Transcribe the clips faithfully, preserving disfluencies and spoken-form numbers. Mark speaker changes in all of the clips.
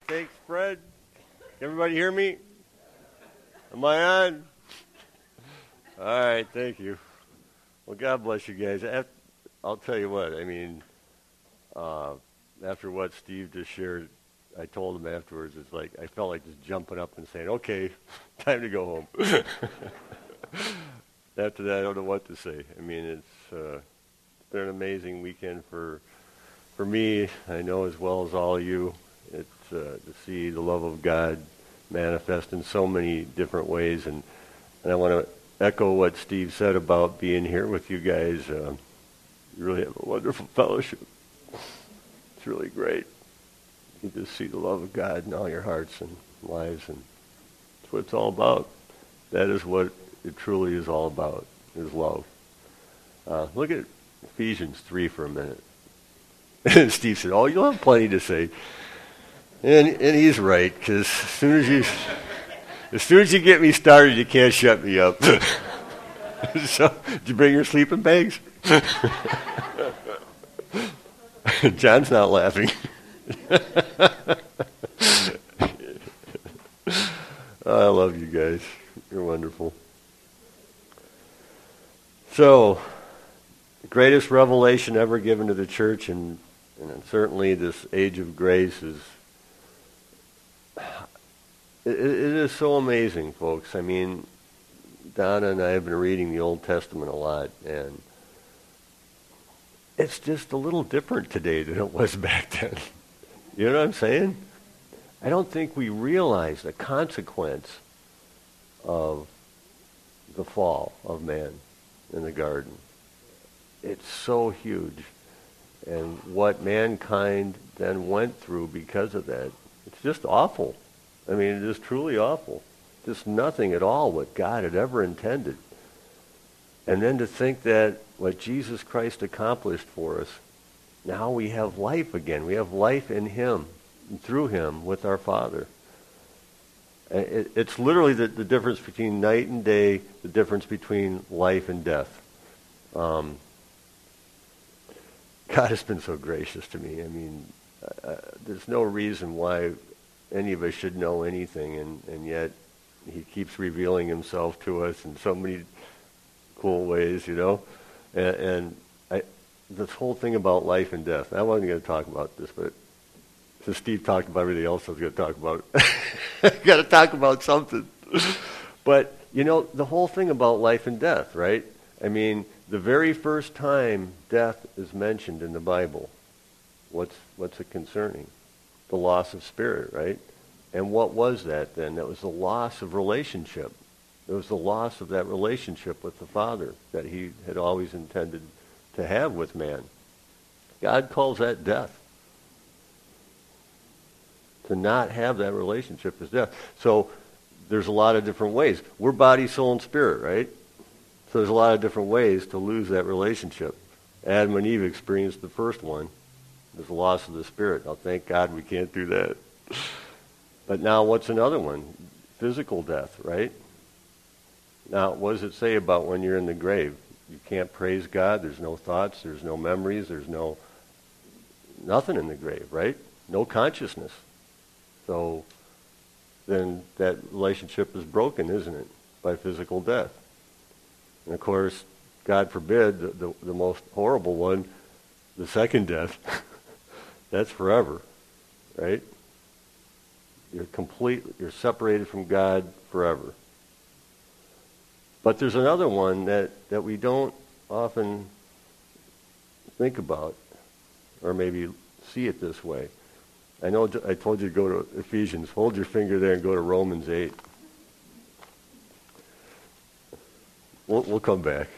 Speaker 1: Thanks, Fred. Everybody hear me? Am I on? All right, thank you. Well, God bless you guys. I'll tell you what, I mean, uh, after what Steve just shared, I told him afterwards, it's like, I felt like just jumping up and saying, okay, time to go home. After that, I don't know what to say. I mean, it's, uh, it's been an amazing weekend for for me, I know as well as all of you. It's uh, to see the love of God manifest in so many different ways. And, and I want to echo what Steve said about being here with you guys. Uh, you really have a wonderful fellowship. It's really great. You just see the love of God in all your hearts and lives, and that's what it's all about. That is what it truly is all about, is love. Uh, look at Ephesians three for a minute. And Steve said, oh, you'll have plenty to say. And and he's right, because as soon as you as soon as you get me started, you can't shut me up. So, did you bring your sleeping bags? John's not laughing. Oh, I love you guys. You're wonderful. So, the greatest revelation ever given to the church, and, and certainly this age of grace, is it, it is so amazing, folks. I mean, Donna and I have been reading the Old Testament a lot, and it's just a little different today than it was back then. You know what I'm saying? I don't think we realize the consequence of the fall of man in the garden. It's so huge. And what mankind then went through because of that, it's just awful. I mean, it is truly awful. Just nothing at all what God had ever intended. And then to think that what Jesus Christ accomplished for us, now we have life again. We have life in Him, and through Him, with our Father. It, it's literally the, the difference between night and day, the difference between life and death. Um, God has been so gracious to me. I mean, uh, there's no reason why any of us should know anything, and, and yet He keeps revealing Himself to us in so many cool ways, you know. And, and I, this whole thing about life and death, I wasn't going to talk about this, but since Steve talked about everything else I was going to talk about, I got to talk about something. But, you know, the whole thing about life and death, right? I mean, the very first time death is mentioned in the Bible, what's what's it concerning? The loss of spirit, right? And what was that then? That was the loss of relationship. It was the loss of that relationship with the Father that He had always intended to have with man. God calls that death. To not have that relationship is death. So there's a lot of different ways. We're body, soul, and spirit, right? So there's a lot of different ways to lose that relationship. Adam and Eve experienced the first one. There's the loss of the spirit. Now, thank God we can't do that. But now what's another one? Physical death, right? Now, what does it say about when you're in the grave? You can't praise God. There's no thoughts. There's no memories. There's no nothing in the grave, right? No consciousness. So then that relationship is broken, isn't it? By physical death. And of course, God forbid, the, the, the most horrible one, the second death, that's forever, right? You're complete, you're separated from God forever. But there's another one that, that we don't often think about, or maybe see it this way. I know I told you to go to Ephesians. Hold your finger there and go to Romans eight. We'll, we'll come back.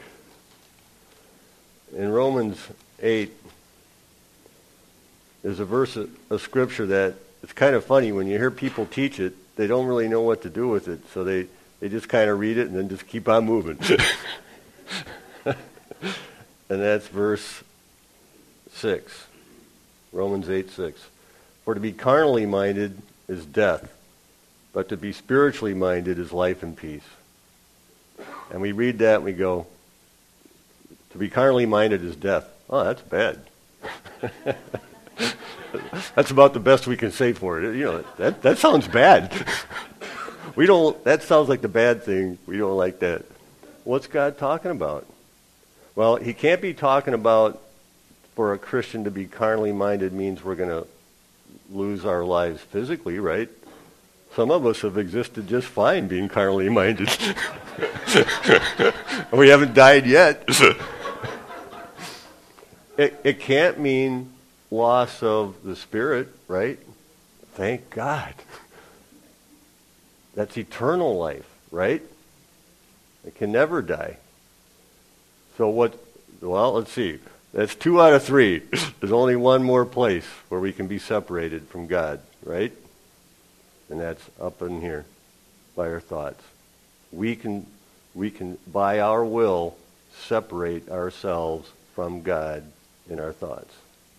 Speaker 1: In Romans eight, there's a verse of, of Scripture that it's kind of funny. When you hear people teach it, they don't really know what to do with it, so they, they just kind of read it and then just keep on moving. And that's verse six. Romans eight six. For to be carnally minded is death, but to be spiritually minded is life and peace. And we read that and we go, to be carnally minded is death. Oh, that's bad. That's about the best we can say for it. You know, that, that sounds bad. We don't, that sounds like the bad thing. We don't like that. What's God talking about? Well, he can't be talking about for a Christian to be carnally minded means we're going to lose our lives physically, right? Some of us have existed just fine being carnally minded. We haven't died yet. it, it can't mean loss of the spirit, right? Thank God. That's eternal life, right? It can never die. So what, well, let's see. That's two out of three. There's only one more place where we can be separated from God, right? And that's up in here by our thoughts. We can, we can, by our will, separate ourselves from God in our thoughts.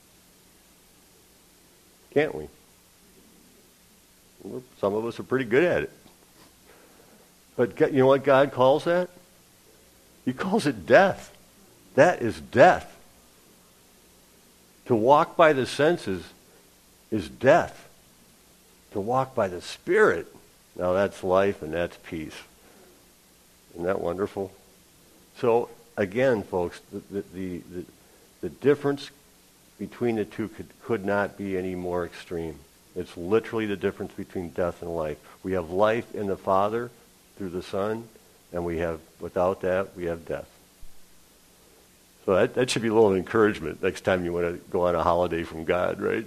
Speaker 1: Can't we? Well, some of us are pretty good at it. But you know what God calls that? He calls it death. That is death. To walk by the senses is death. To walk by the Spirit, now that's life and that's peace. Isn't that wonderful? So, again, folks, the, the, the, the, the difference between the two could, could not be any more extreme. It's literally the difference between death and life. We have life in the Father through the Son, and we have, without that, we have death. So that, that should be a little encouragement next time you want to go on a holiday from God, right?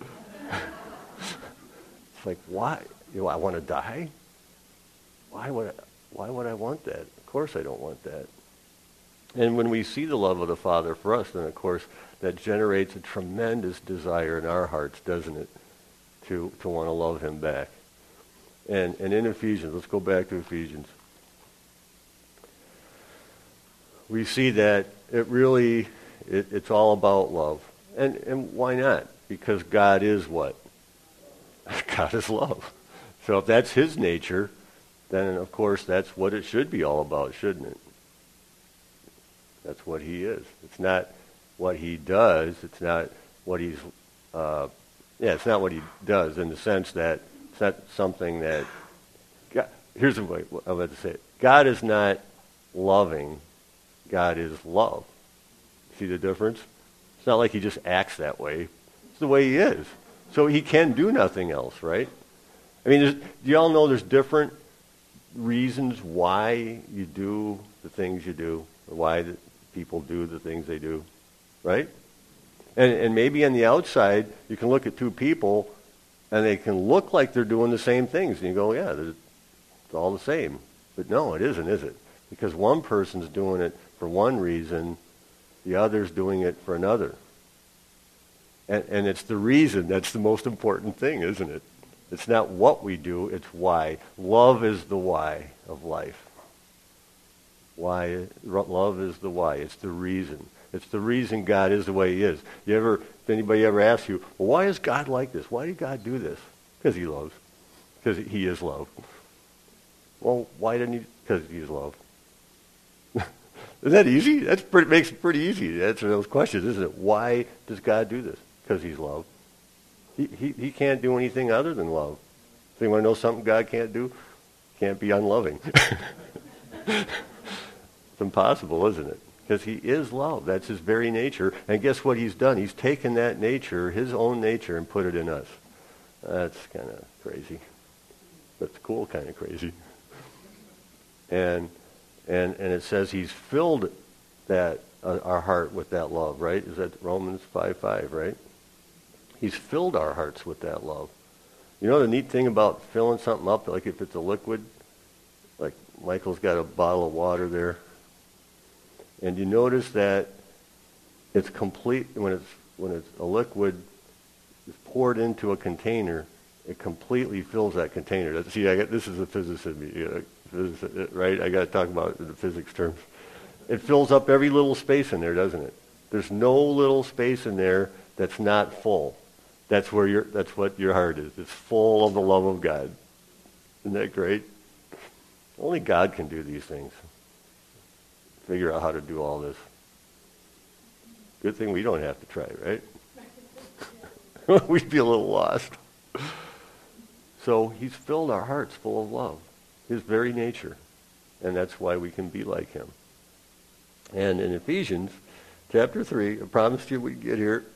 Speaker 1: It's like, why? You know, I want to die? Why would I, why would I want that? Of course I don't want that. And when we see the love of the Father for us, then of course that generates a tremendous desire in our hearts, doesn't it, to, to want to love him back. And, and in Ephesians, let's go back to Ephesians. We see that it really, it, it's all about love. And, and why not? Because God is what? God is love. So if that's his nature, then of course that's what it should be all about, shouldn't it? That's what he is. It's not what he does. It's not what he's, uh, yeah, it's not what he does in the sense that it's not something that, God, here's the way I'm about to say it. God is not loving. God is love. See the difference? It's not like he just acts that way. It's the way he is. So he can do nothing else, right? I mean, do you all know there's different reasons why you do the things you do, or why the people do the things they do, right? And, and maybe on the outside, you can look at two people, and they can look like they're doing the same things, and you go, yeah, it's all the same. But no, it isn't, is it? Because one person's doing it for one reason, the other's doing it for another. And, and it's the reason that's the most important thing, isn't it? It's not what we do, it's why. Love is the why of life. Why? Love is the why. It's the reason. It's the reason God is the way he is. You ever, if anybody ever asks you, well, why is God like this? Why did God do this? Because he loves. Because he is love. Well, why didn't he? Because he is love. Isn't that easy? That makes it pretty easy to answer those questions, isn't it? Why does God do this? Because he's love. He, he, he can't do anything other than love. So you want to know something God can't do? Can't be unloving. It's impossible, isn't it? Because he is love. That's his very nature. And guess what he's done? He's taken that nature, his own nature, and put it in us. That's kind of crazy. That's cool kind of crazy. And and and it says he's filled that uh, our heart with that love, right? Is that Romans five five, right? He's filled our hearts with that love. You know the neat thing about filling something up, like if it's a liquid, like Michael's got a bottle of water there, and you notice that it's complete when it's when it's a liquid is poured into a container, it completely fills that container. See, I got, this is a physicist in me, you know, physicist, right? I got to talk about it in the physics terms. It fills up every little space in there, doesn't it? There's no little space in there that's not full. That's where your that's what your heart is. It's full of the love of God. Isn't that great? Only God can do these things. Figure out how to do all this. Good thing we don't have to try, right? We'd be a little lost. So he's filled our hearts full of love, his very nature. And that's why we can be like him. And in Ephesians chapter three, I promised you we'd get here.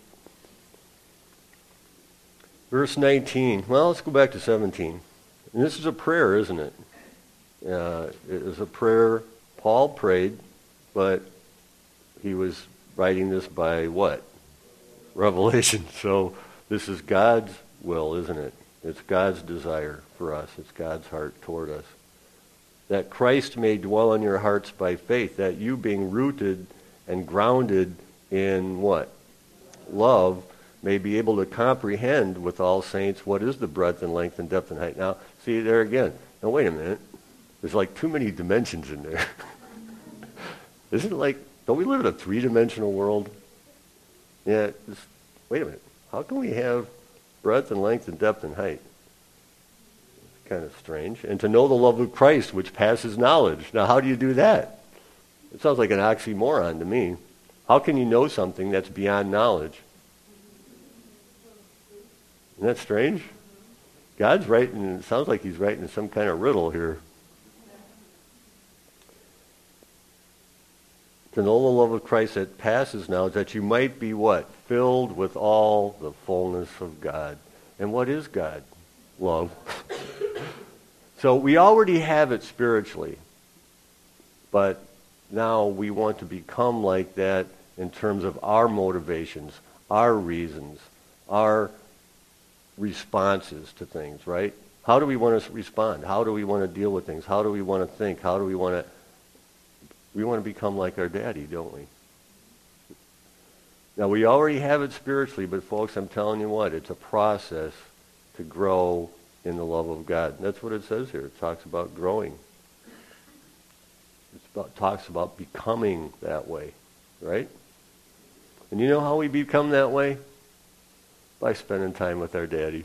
Speaker 1: Verse nineteen. Well, let's go back to seventeen. And this is a prayer, isn't it? Uh, it is a prayer Paul prayed, but he was writing this by what? Revelation. So this is God's will, isn't it? It's God's desire for us. It's God's heart toward us. That Christ may dwell in your hearts by faith, that you being rooted and grounded in what? Love, may be able to comprehend with all saints what is the breadth and length and depth and height. Now, see there again. Now, wait a minute. There's like too many dimensions in there. Isn't it like, don't we live in a three-dimensional world? Yeah, just, wait a minute. How can we have breadth and length and depth and height? It's kind of strange. And to know the love of Christ, which passes knowledge. Now, how do you do that? It sounds like an oxymoron to me. How can you know something that's beyond knowledge? Isn't that strange? God's writing, it sounds like he's writing some kind of riddle here. To know the love of Christ that passes knowledge, that you might be what? Filled with all the fullness of God. And what is God? Love. So we already have it spiritually. But now we want to become like that in terms of our motivations, our reasons, our responses to things, right? How do we want to respond? How do we want to deal with things? How do we want to think? How do we want to... We want to become like our daddy, don't we? Now, we already have it spiritually, but folks, I'm telling you what, it's a process to grow in the love of God. And that's what it says here. It talks about growing. It about, talks about becoming that way, right? And you know how we become that way? By spending time with our daddy.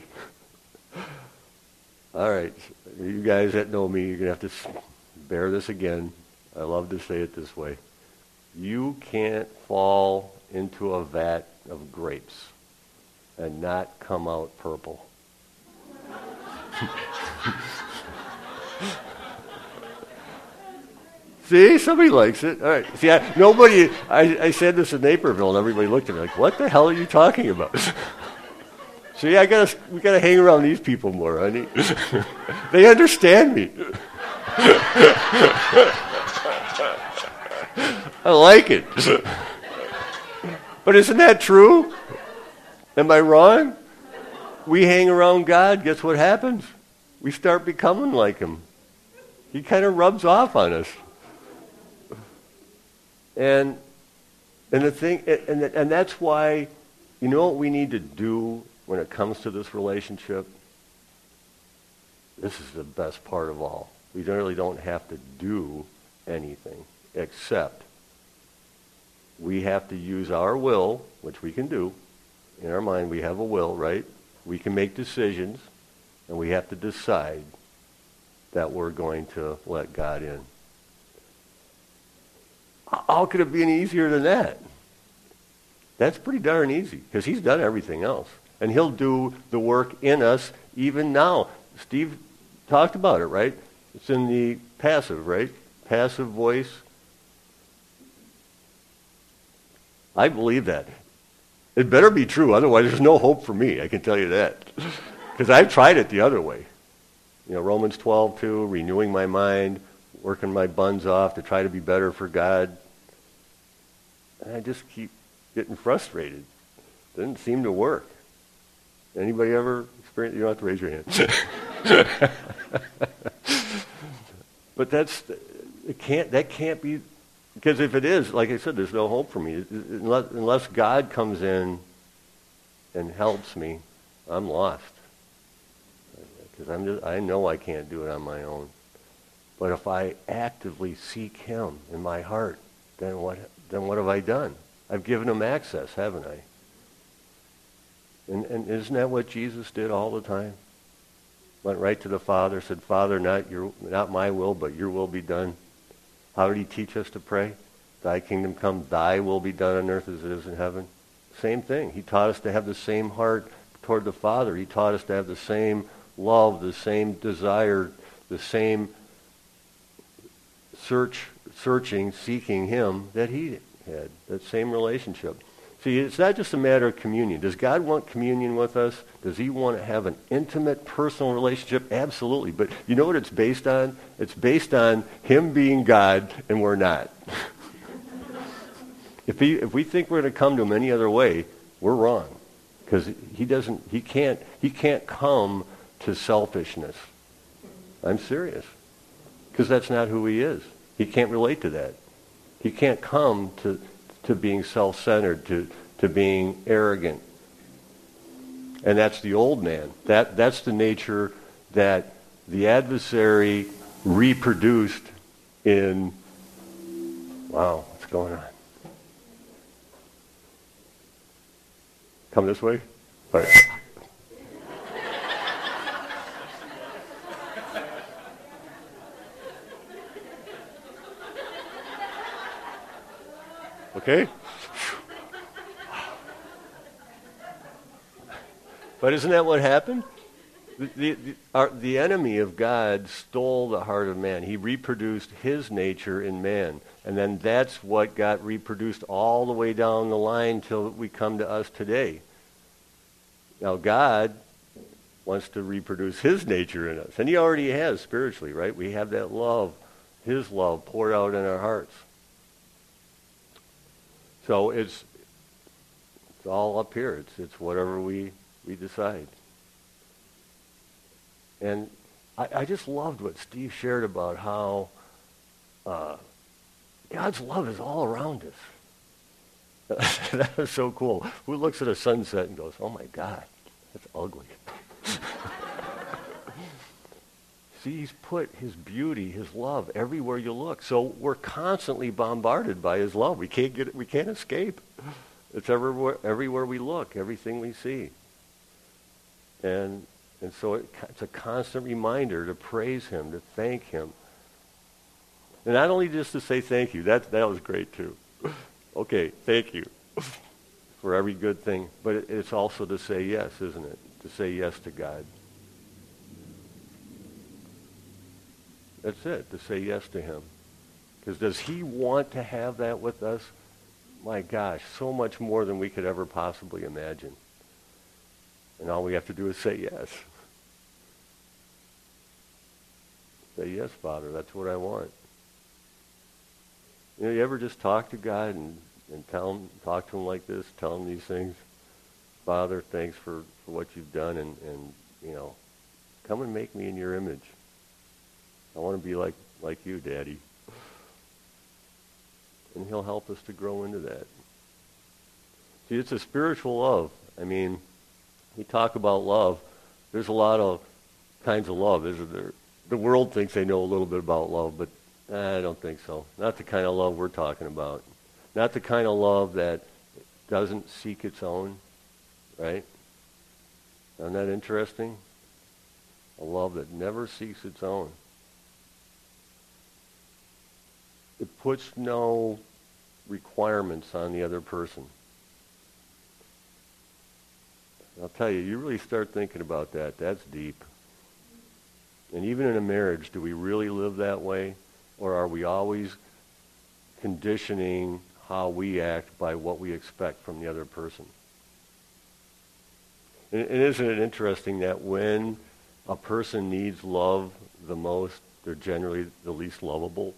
Speaker 1: All right, you guys that know me, you're going to have to bear this again. I love to say it this way. You can't fall into a vat of grapes and not come out purple. See, somebody likes it. All right. See, I, nobody, I, I said this in Naperville, and everybody looked at me like, what the hell are you talking about? See, I gotta, we got to hang around these people more, honey. They understand me. I like it. But isn't that true? Am I wrong? We hang around God, guess what happens? We start becoming like him. He kind of rubs off on us. And and the thing and and that's why, you know what we need to do when it comes to this relationship? This is the best part of all. We really don't have to do anything except we have to use our will, which we can do. In our mind, we have a will, right? We can make decisions, and we have to decide that we're going to let God in. How could it be any easier than that? That's pretty darn easy, because he's done everything else. And he'll do the work in us even now. Steve talked about it, right? It's in the passive, right? Passive voice. I believe that. It better be true, otherwise there's no hope for me, I can tell you that. Because I've tried it the other way. You know, Romans twelve two, renewing my mind, working my buns off to try to be better for God. And I just keep getting frustrated. It doesn't seem to work. Anybody ever experienced? You don't have to raise your hand. But that's, it can't, that can't be, because if it is, like I said, there's no hope for me. Unless, unless God comes in and helps me, I'm lost. Because I'm just, I know I can't do it on my own. But if I actively seek him in my heart, then what, then what have I done? I've given him access, haven't I? And, and isn't that what Jesus did all the time? Went right to the Father, said, Father, not your, not my will, but your will be done. How did he teach us to pray? Thy kingdom come, thy will be done on earth as it is in heaven. Same thing. He taught us to have the same heart toward the Father. He taught us to have the same love, the same desire, the same search, searching, seeking Him that He had, that same relationship. See, it's not just a matter of communion. Does God want communion with us? Does He want to have an intimate, personal relationship? Absolutely. But you know what it's based on? It's based on Him being God and we're not. if, he, if we think we're going to come to Him any other way, we're wrong. Because He doesn't, He can't, He can't come to selfishness. I'm serious. Because that's not who He is. He can't relate to that. He can't come to to being self-centered, to, to being arrogant. And that's the old man. That that's the nature that the adversary reproduced in, wow, what's going on? Come this way? All right. Okay? But isn't that what happened? The, the, the, our, the enemy of God stole the heart of man. He reproduced his nature in man. And then that's what got reproduced all the way down the line till we come to us today. Now God wants to reproduce his nature in us. And he already has spiritually, right? We have that love, his love poured out in our hearts. So it's it's all up here. It's it's whatever we, we decide. And I, I just loved what Steve shared about how uh, God's love is all around us. That was so cool. Who looks at a sunset and goes, "Oh my God, that's ugly." See, he's put his beauty, his love everywhere you look. So we're constantly bombarded by his love. We can't get it, we can't escape. It's everywhere, everywhere we look, everything we see. And and so it, it's a constant reminder to praise him, to thank him. And not only just to say thank you, that that was great too. Okay, thank you for every good thing. But it, it's also to say yes, isn't it? To say yes to God. That's it, to say yes to him. Because does he want to have that with us? My gosh, so much more than we could ever possibly imagine. And all we have to do is say yes. Say, yes, Father, that's what I want. You know, you ever just talk to God and, and tell him, talk to him like this, tell him these things? Father, thanks for, for what you've done, and, and, you know, come and make me in your image. I want to be like, like you, Daddy. And he'll help us to grow into that. See, it's a spiritual love. I mean, we talk about love. There's a lot of kinds of love, isn't there? The world thinks they know a little bit about love, but I don't think so. Not the kind of love we're talking about. Not the kind of love that doesn't seek its own, right? Isn't that interesting? A love that never seeks its own. It puts no requirements on the other person. I'll tell you, you really start thinking about that. That's deep. And even in a marriage, do we really live that way? Or are we always conditioning how we act by what we expect from the other person? And, and isn't it interesting that when a person needs love the most, they're generally the least lovable?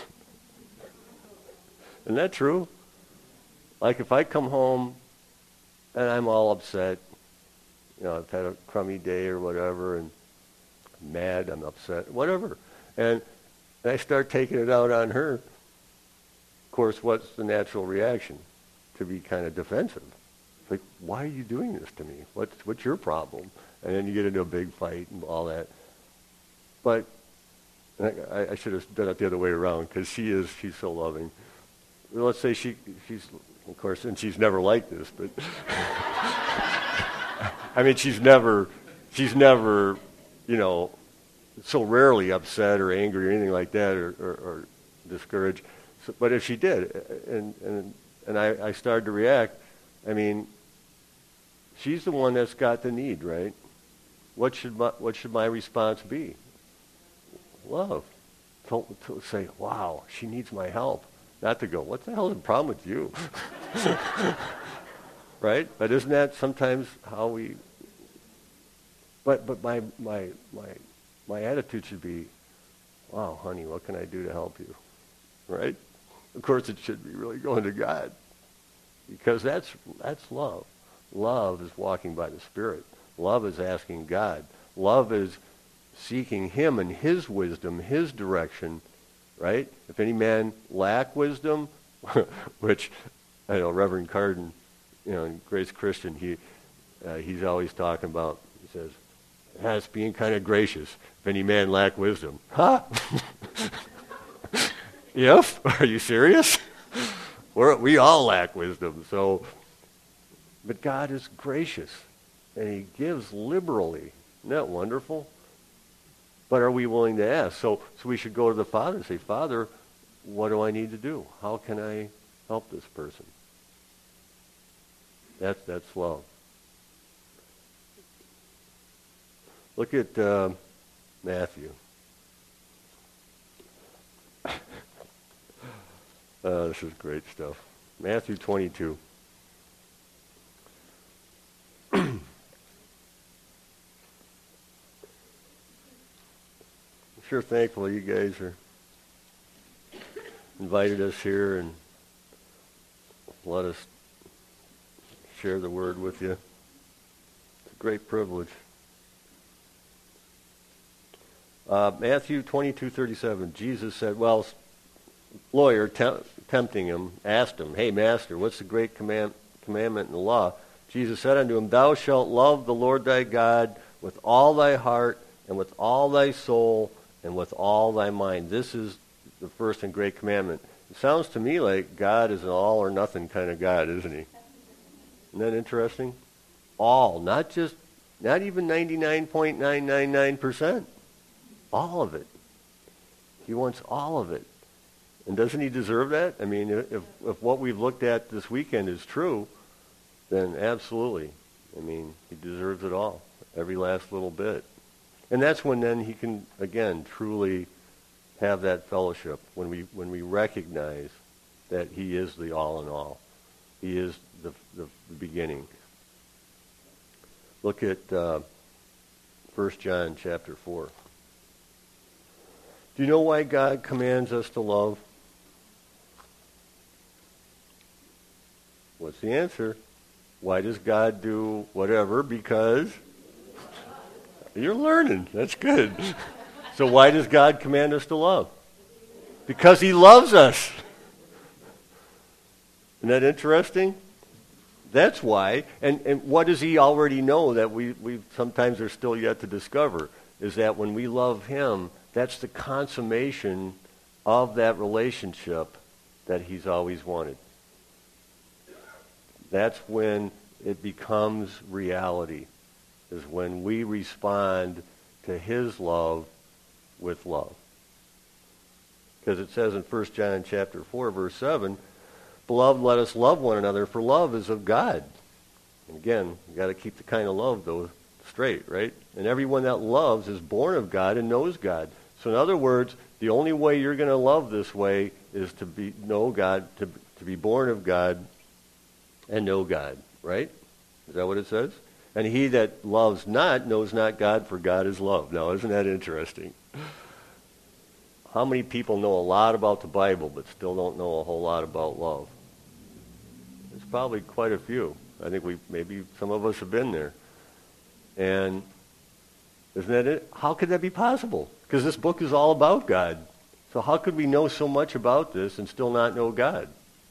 Speaker 1: Isn't that true? Like if I come home and I'm all upset, you know, I've had a crummy day or whatever, and I'm mad, I'm upset, whatever, and I start taking it out on her, of course, what's the natural reaction? To be kind of defensive. It's like, why are you doing this to me? What's, what's your problem? And then you get into a big fight and all that. But I, I should have done it the other way around, because she is, she's so loving. Let's say she, she's, of course, and she's never like this, but I mean, she's never, she's never, you know, so rarely upset or angry or anything like that, or, or, or discouraged. So, but if she did, and and and I, I started to react, I mean, She's the one that's got the need, right? What should my, what should my response be? Love. To, to say, wow, she needs my help. Not to go, what the hell is the problem with you? Right? But isn't that sometimes how we... But but my my my my attitude should be, wow, honey, what can I do to help you? Right? Of course, it should be really going to God, because that's that's love. Love is walking by the Spirit. Love is asking God. Love is seeking Him and His wisdom, His direction. Right? If any man lack wisdom, which I know Reverend Carden, you know, in Grace Christian, he uh, he's always talking about. He says, "That's being kind of gracious. If any man lack wisdom, huh? If? Are you serious? We're, we all lack wisdom. So, but God is gracious, and He gives liberally. Isn't that wonderful? But are we willing to ask? So, so we should go to the Father and say, Father, what do I need to do? How can I help this person? That's that's love. Look at uh, Matthew. uh, this is great stuff. Matthew twenty-two. I'm sure thankful you guys are invited us here and let us share the word with you. It's a great privilege. Uh, Matthew twenty-two thirty-seven, Jesus said, well, lawyer te- tempting him, asked him, hey, master, what's the great command, commandment in the law? Jesus said unto him, thou shalt love the Lord thy God with all thy heart and with all thy soul and with all thy mind. This is the first and great commandment. It sounds to me like God is an all or nothing kind of God, isn't He? Isn't that interesting? All, not just, not even ninety-nine point nine nine nine percent. All of it. He wants all of it. And doesn't He deserve that? I mean, if, if what we've looked at this weekend is true, then absolutely. I mean, He deserves it all. Every last little bit. And that's when then He can, again, truly have that fellowship, when we when we recognize that He is the all in all. He is the, the, the beginning. Look at uh, First John chapter four. Do you know why God commands us to love? What's the answer? Why does God do whatever? Because you're learning. That's good. So why does God command us to love? Because He loves us. Isn't that interesting? That's why. And, and what does He already know that we, we sometimes are still yet to discover? Is that when we love Him, that's the consummation of that relationship that He's always wanted. That's when it becomes reality, is when we respond to His love with love. Because it says in First John chapter four, verse seven, beloved, let us love one another, for love is of God. And again, you got to keep the kind of love, though, straight, right? And everyone that loves is born of God and knows God. So in other words, the only way you're going to love this way is to be know God, to, to be born of God and know God, right? Is that what it says? And he that loves not knows not God, for God is love. Now, isn't that interesting? How many people know a lot about the Bible but still don't know a whole lot about love? There's probably quite a few. I think we maybe some of us have been there. And isn't that it? How could that be possible? Because this book is all about God. So how could we know so much about this and still not know God?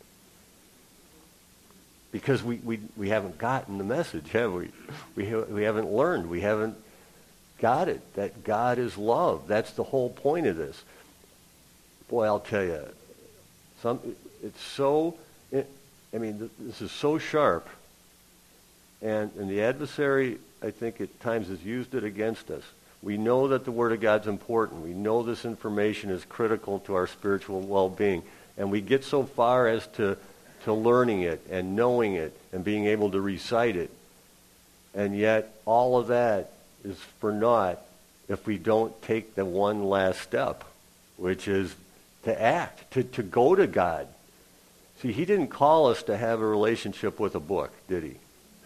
Speaker 1: Because we, we, we haven't gotten the message, have we? We, ha- we haven't learned. We haven't got it, that God is love. That's the whole point of this. Boy, I'll tell you, some, it's so, it, I mean, this is so sharp. And, and the adversary, I think, at times has used it against us. We know that the Word of God's important. We know this information is critical to our spiritual well-being. And we get so far as to, to learning it and knowing it and being able to recite it. And yet all of that is for naught if we don't take the one last step, which is to act, to, to go to God. See, he didn't call us to have a relationship with a book, did he?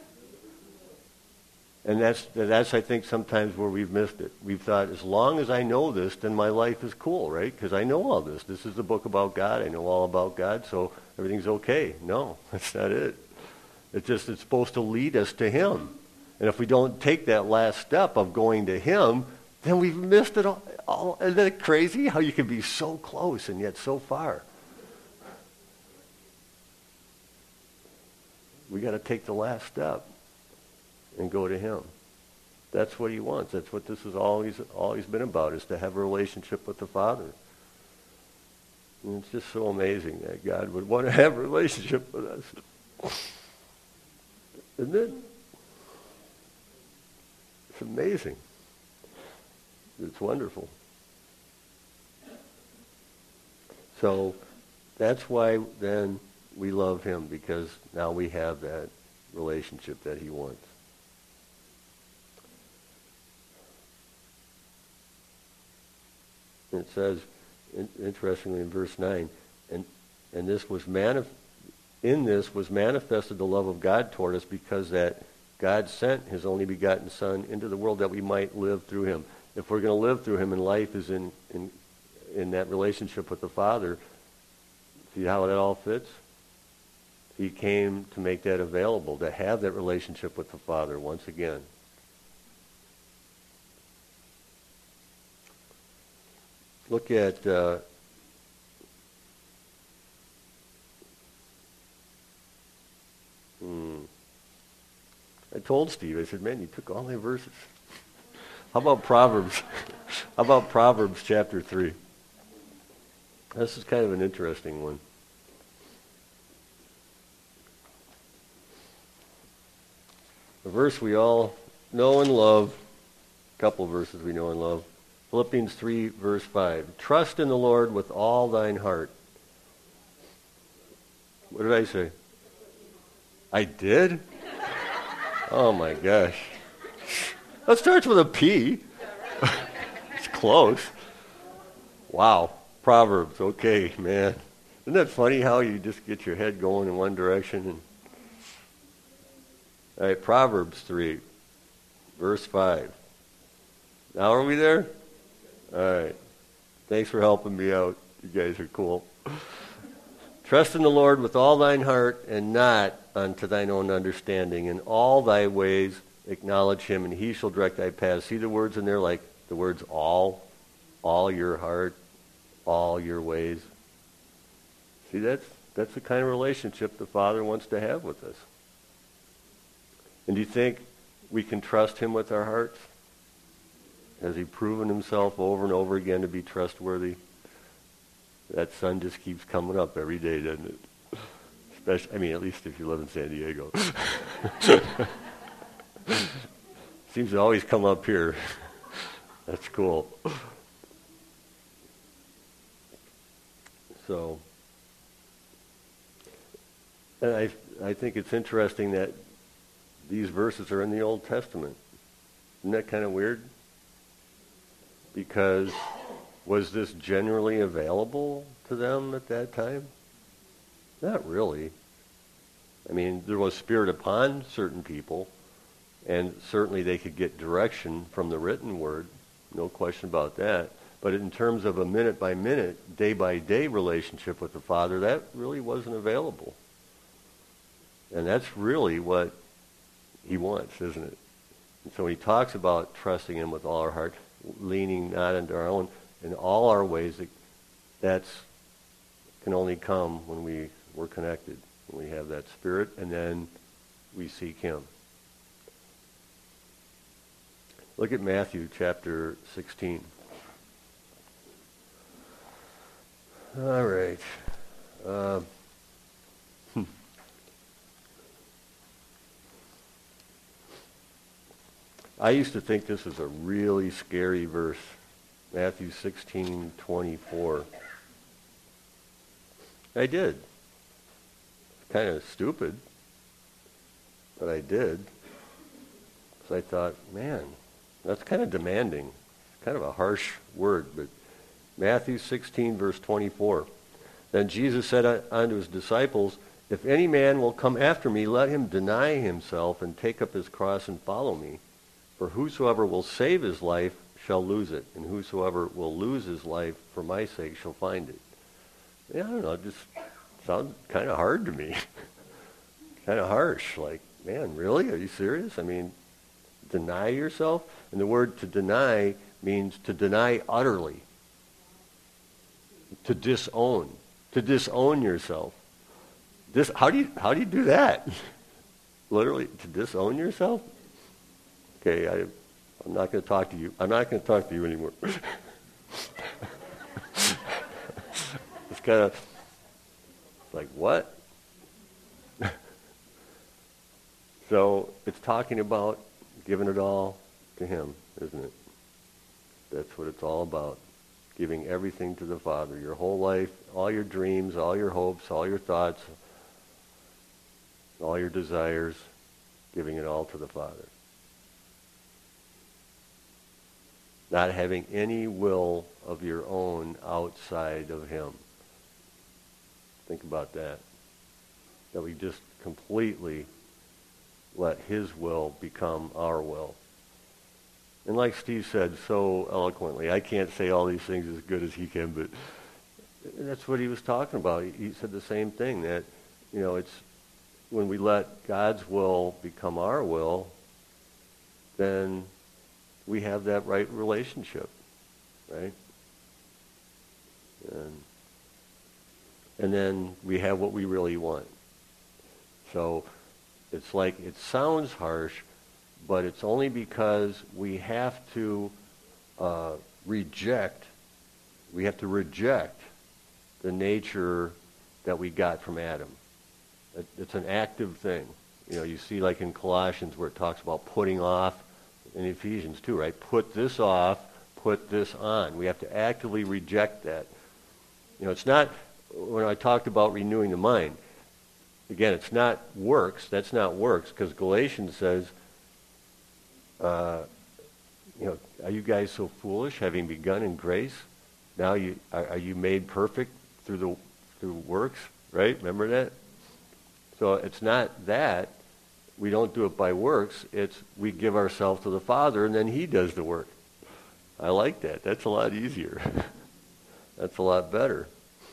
Speaker 1: And that's, that's I think, sometimes where we've missed it. We've thought, as long as I know this, then my life is cool, right? Because I know all this. This is the book about God. I know all about God, so everything's okay. No, that's not it. It's just it's supposed to lead us to him. And if we don't take that last step of going to him, then we've missed it all. all. Isn't that crazy how you can be so close and yet so far? We got to take the last step and go to him. That's what he wants. That's what this has always always been about, is to have a relationship with the Father. And it's just so amazing that God would want to have a relationship with us. Isn't it? It's amazing. It's wonderful. So that's why then we love him, because now we have that relationship that he wants. It says, interestingly, in verse nine, and and this was manif- in this was manifested the love of God toward us, because that God sent his only begotten Son into the world that we might live through him. If we're going to live through him, and life is in, in in that relationship with the Father, see how that all fits? He came to make that available, to have that relationship with the Father once again. Look at uh, hmm, I told Steve, I said, man, you took all my verses. How about Proverbs? How about Proverbs chapter three? This is kind of an interesting one. A verse we all know and love. A couple verses we know and love. Philippians three, verse five. Trust in the Lord with all thine heart. What did I say? I did? Oh my gosh. That starts with a P. It's close. Wow. Proverbs. Okay, man. Isn't that funny how you just get your head going in one direction? And... All right, Proverbs three, verse five. Now are we there? All right. Thanks for helping me out. You guys are cool. Trust in the Lord with all thine heart, and not unto thine own understanding. In all thy ways acknowledge him, and he shall direct thy paths. See the words in there, like the words all, all your heart, all your ways. See, that's that's the kind of relationship the Father wants to have with us. And do you think we can trust him with our hearts? Has he proven himself over and over again to be trustworthy? That sun just keeps coming up every day, doesn't it? Especially, I mean, at least if you live in San Diego. Seems to always come up here. That's cool. So, and I, I think it's interesting that these verses are in the Old Testament. Isn't that kind of weird? Because was this generally available to them at that time? Not really. I mean, there was Spirit upon certain people, and certainly they could get direction from the written word, no question about that. But in terms of a minute-by-minute, day-by-day relationship with the Father, that really wasn't available. And that's really what he wants, isn't it? And so when he talks about trusting him with all our heart, leaning not into our own, in all our ways, that that's can only come when we, we're connected, when we have that Spirit, and then we seek him. Look at Matthew chapter sixteen. All right. Uh, hmm. I used to think this was a really scary verse. Matthew sixteen twenty-four. I did. Kind of stupid, but I did. So I thought, man, that's kind of demanding. Kind of a harsh word, but Matthew sixteen, verse twenty-four. Then Jesus said unto his disciples, if any man will come after me, let him deny himself and take up his cross and follow me. For whosoever will save his life shall lose it, and whosoever will lose his life for my sake shall find it. Yeah, I don't know, it just sounds kind of hard to me. Kind of harsh. Like, man, really? Are you serious? I mean, deny yourself? And the word to deny means to deny utterly. To disown. To disown yourself. This, how do you how do you do that? Literally, to disown yourself? Okay, I, I'm not going to talk to you. I'm not going to talk to you anymore. It's kind of like, what? So it's talking about giving it all to him, isn't it? That's what it's all about. Giving everything to the Father. Your whole life, all your dreams, all your hopes, all your thoughts, all your desires, giving it all to the Father. Not having any will of your own outside of him. Think about that. That we just completely let his will become our will. And like Steve said so eloquently, I can't say all these things as good as he can, but that's what he was talking about. He said the same thing, that, you know, it's when we let God's will become our will, then we have that right relationship, right? And, and then we have what we really want. So it's like, it sounds harsh, but it's only because we have to uh, reject, we have to reject the nature that we got from Adam. It, it's an active thing. You know, you see like in Colossians where it talks about putting off, in Ephesians too, right? Put this off, put this on. We have to actively reject that. You know, it's not, when I talked about renewing the mind, again, it's not works. That's not works, because Galatians says, uh, you know, are you guys so foolish, having begun in grace? Now you are, are you made perfect through the through works? Right? Remember that? So it's not that. We don't do it by works. It's we give ourselves to the Father, and then he does the work. I like that. That's a lot easier. That's a lot better.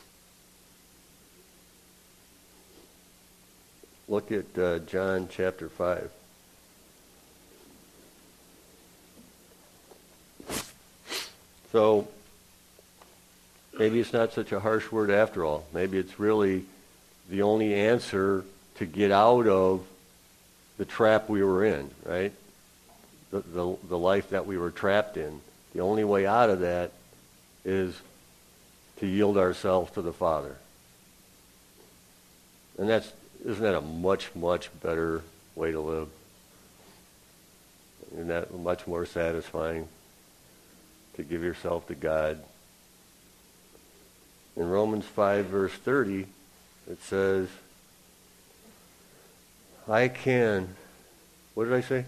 Speaker 1: Look at uh, John chapter five. So maybe it's not such a harsh word after all. Maybe it's really the only answer to get out of the trap we were in, right? The, the, the life that we were trapped in. The only way out of that is to yield ourselves to the Father. And that's, isn't that a much, much better way to live? Isn't that much more satisfying? To give yourself to God. In Romans five, verse thirty, it says, I can, what did I say?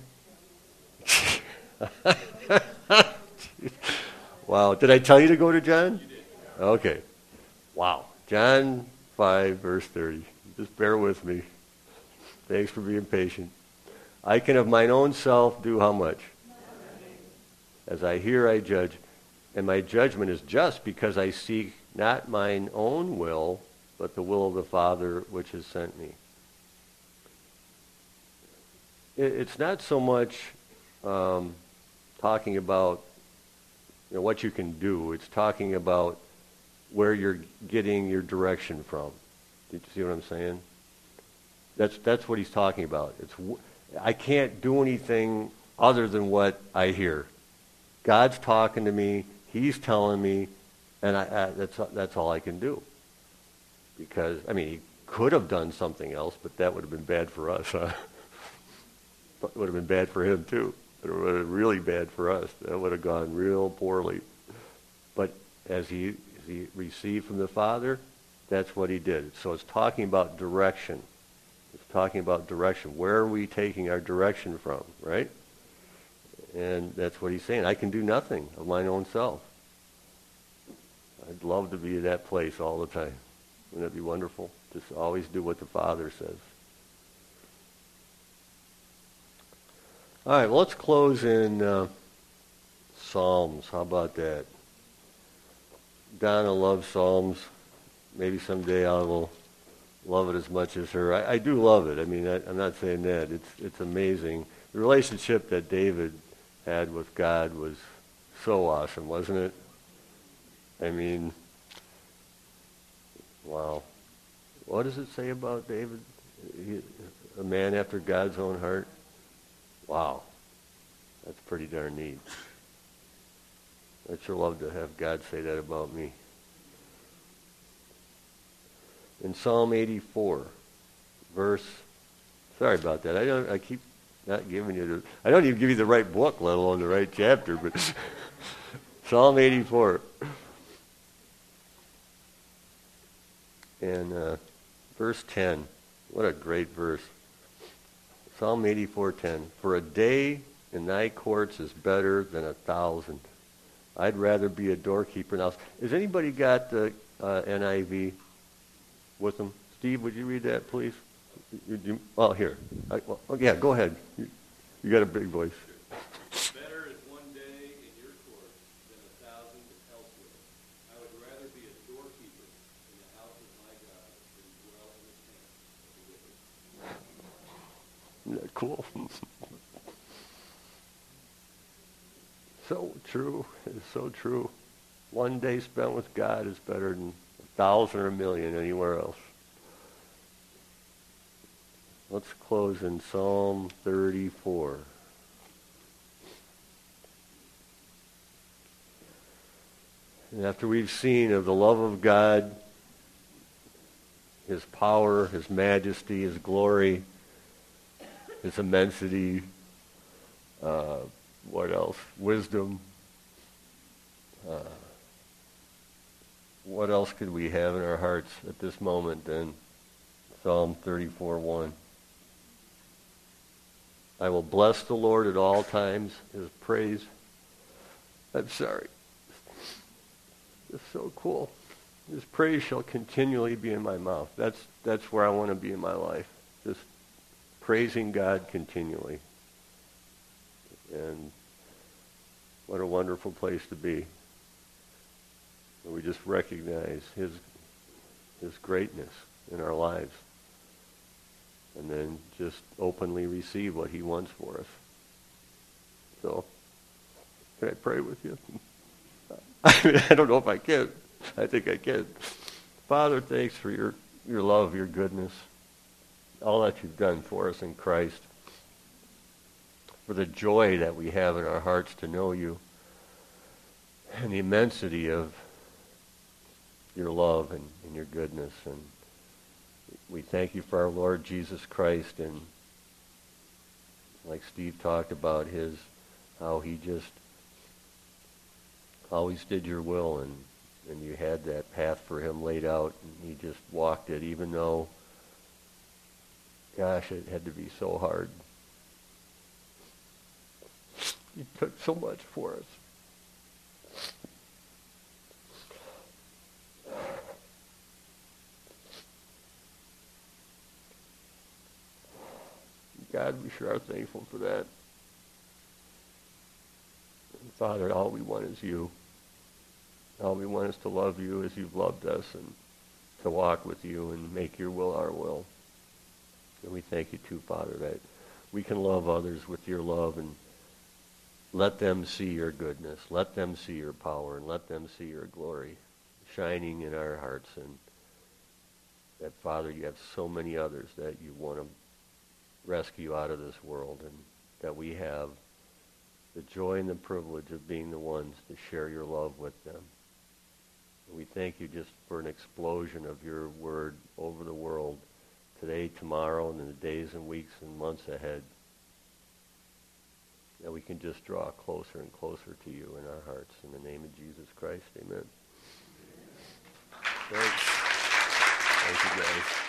Speaker 1: Wow, did I tell you to go to John?
Speaker 2: You did.
Speaker 1: Okay. Wow. John five, verse thirty. Just bear with me. Thanks for being patient. I can of mine own self do how much? As I hear, I judge. And my judgment is just, because I seek not mine own will, but the will of the Father which has sent me. It, it's not so much um, talking about, you know, what you can do. It's talking about where you're getting your direction from. Did you see what I'm saying? That's that's what he's talking about. It's I can't do anything other than what I hear. God's talking to me. He's telling me, and I, I, that's that's all I can do. Because I mean, he could have done something else, but that would have been bad for us. Huh? It would have been bad for him too. It would have been really bad for us. That would have gone real poorly. But as he as he received from the Father, that's what he did. So it's talking about direction. It's talking about direction. Where are we taking our direction from, right? And that's what he's saying. I can do nothing of mine own self. I'd love to be in that place all the time. Wouldn't that be wonderful? Just always do what the Father says. All right, well, let's close in uh, Psalms. How about that? Donna loves Psalms. Maybe someday I will love it as much as her. I, I do love it. I mean, I, I'm not saying that. It's it's amazing. The relationship that David had with God was so awesome, wasn't it? I mean, wow. What does it say about David? He, a man after God's own heart? Wow. That's pretty darn neat. I'd sure love to have God say that about me. In Psalm eighty-four, verse, sorry about that. I don't. I keep not giving you the. I don't even give you the right book, let alone the right chapter. But Psalm eighty-four, and uh, verse ten. What a great verse. Psalm eighty-four ten. For a day in thy courts is better than a thousand. I'd rather be a doorkeeper now. Has anybody got the uh, N I V with them? Steve, would you read that, please? You, you, oh, here. I, well, oh, yeah, go ahead. You, you got a big voice.
Speaker 2: Better is one day in your court than a thousand elsewhere. I would rather be a doorkeeper in the house of my God than dwell in the tent of the wicked.
Speaker 1: Isn't that cool? So true. It's so true. One day spent with God is better than a thousand or a million anywhere else. Let's close in Psalm thirty-four. And after we've seen of the love of God, His power, His majesty, His glory, His immensity, uh, what else? Wisdom. Uh, what else could we have in our hearts at this moment then? Psalm thirty-four one. I will bless the Lord at all times. His praise. I'm sorry. It's so cool. His praise shall continually be in my mouth. That's that's where I want to be in my life. Just praising God continually. And what a wonderful place to be. We just recognize His His greatness in our lives. And then just openly receive what He wants for us. So, can I pray with you? I mean, I don't know if I can. I think I can. Father, thanks for your, your love, your goodness, all that you've done for us in Christ, for the joy that we have in our hearts to know you, and the immensity of your love and, and your goodness. And we thank you for our Lord Jesus Christ, and like Steve talked about, his how he just always did your will, and, and you had that path for him laid out, and he just walked it, even though, gosh, it had to be so hard. He took so much for us. God, we sure are thankful for that. And Father, all we want is you. All we want is to love you as you've loved us, and to walk with you and make your will our will. And we thank you too, Father, that we can love others with your love, and let them see your goodness. Let them see your power, and let them see your glory shining in our hearts. And that, Father, you have so many others that you want to rescue out of this world, and that we have the joy and the privilege of being the ones to share your love with them. And we thank you just for an explosion of your word over the world today, tomorrow, and in the days and weeks and months ahead, that we can just draw closer and closer to you in our hearts. In the name of Jesus Christ, amen. Thanks. Thank you, guys.